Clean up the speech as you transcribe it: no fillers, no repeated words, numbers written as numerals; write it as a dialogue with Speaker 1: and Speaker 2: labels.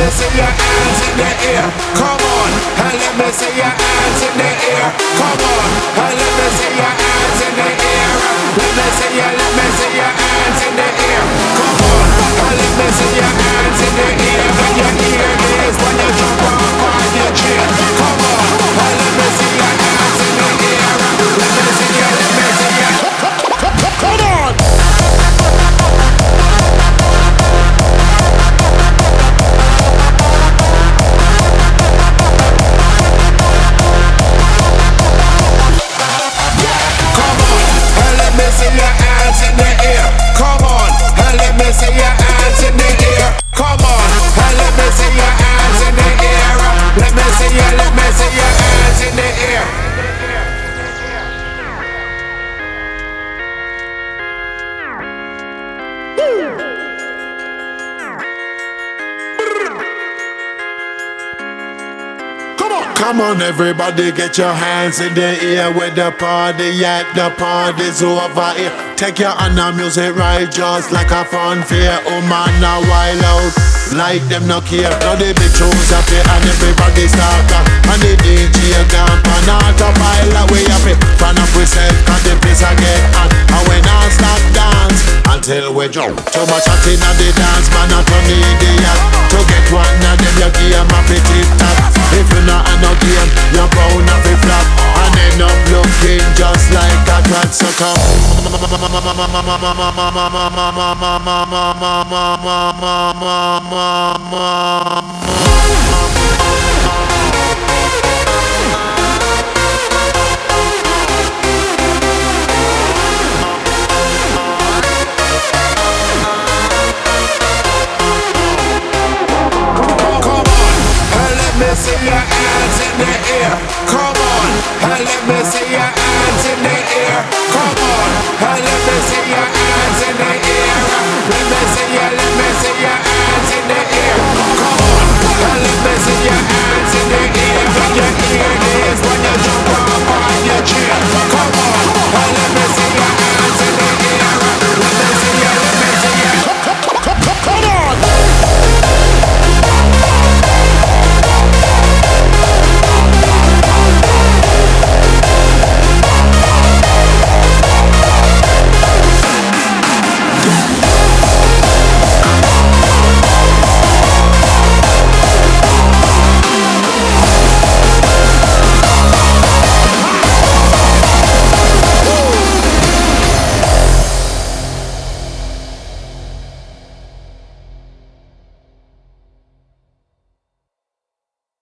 Speaker 1: see your hands in the air. Come on, and let me see your hands in the air. Come on, and let me see your hands in the air. Let me see your hands in the air. Come on, and let me see your hands in the air. When you hear this, when you jump up on your chair. Come on, and let me see your hands in the air. Let me see your. Come on. See your hands in the air. Come on, and let me see your hands in the air. Come on, and let me see your hands in the air. Let me see your hands in the air. Come on, everybody, get your hands in the air. With the party at the party's over here. Take your hand on music right, just like a fun fair. Oh man, now wild out, like them no care. Now the big tunes up here and everybody start up. And the DJ gone on autopilot. We up it, fan up we set, cause the place I get hot. And when I start dance, until we jump. Too much acting at the dance, man, not on the idiot. To get one of them, you give them a tip top. If you're not on no game, you're bound to be flop. And end up looking just like a cat sucker. See your hands in the air. Come on, and let me see your